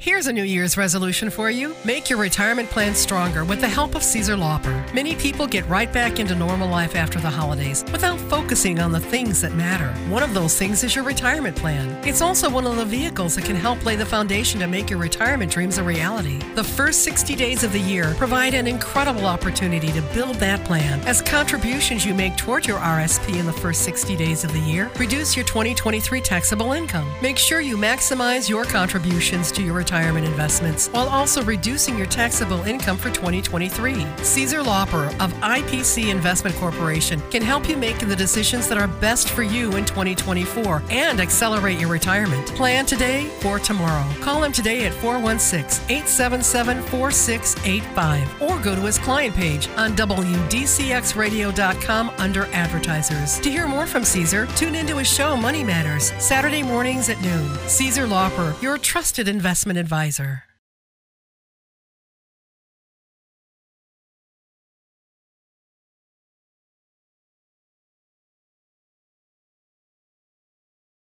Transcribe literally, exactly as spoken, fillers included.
Here's a New Year's resolution for you. Make your retirement plan stronger with the help of Caesar Lauper. Many people get right back into normal life after the holidays without focusing on the things that matter. One of those things is your retirement plan. It's also one of the vehicles that can help lay the foundation to make your retirement dreams a reality. The first sixty days of the year provide an incredible opportunity to build that plan, as contributions you make toward your R S P in the first sixty days of the year reduce your twenty twenty-three taxable income. Make sure you maximize your contributions to your retirement retirement investments while also reducing your taxable income for twenty twenty-three. Caesar Lauper of I P C Investment Corporation can help you make the decisions that are best for you in twenty twenty-four and accelerate your retirement. Plan today for tomorrow. Call him today at four one six, eight seven seven, four six eight five or go to his client page on W D C X radio dot com under advertisers. To hear more from Caesar, tune into his show Money Matters, Saturday mornings at noon. Caesar Lauper, your trusted investment advisor.